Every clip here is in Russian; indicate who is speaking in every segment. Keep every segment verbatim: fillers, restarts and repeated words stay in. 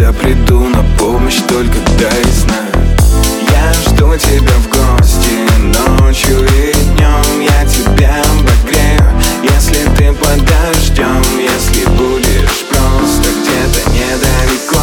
Speaker 1: я приду на помощь, только дай знать. Я жду тебя в гости ночью и днем. Я тебя обогрею, если ты под дождем. Если будешь просто где-то недалеко,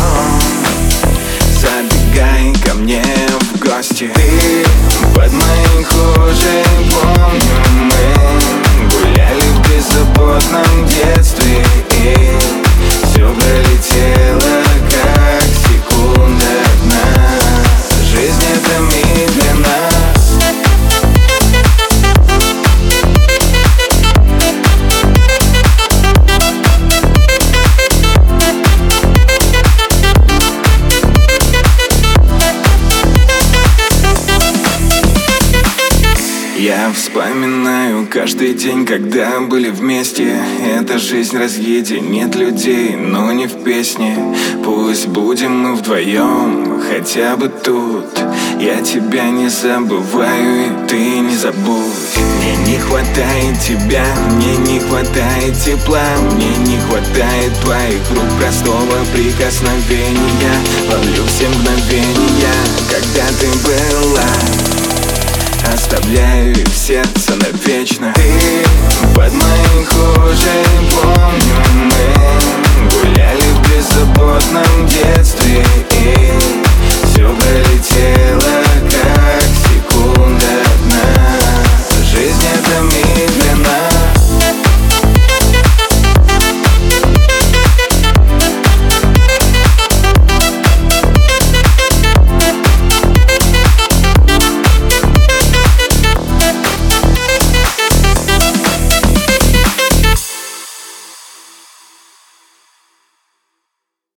Speaker 1: забегай ко мне в гости. Ты под моей кожей, помню, мы гуляли в беззаботном детстве, и все пролетело, как секунда одна. Жизнь — это миг для нас. Я вспоминаю каждый день, когда были вместе. Эта жизнь разъедет, нет людей, но не в песне. Пусть будем мы вдвоем, хотя бы тут. Я тебя не забываю, и ты не забудь. Мне не хватает тебя, мне не хватает тепла, мне не хватает твоих рук, простого прикосновения. Ловлю все мгновения, когда ты была. Оставляю их в сердце навечно. Ты под моей кожей,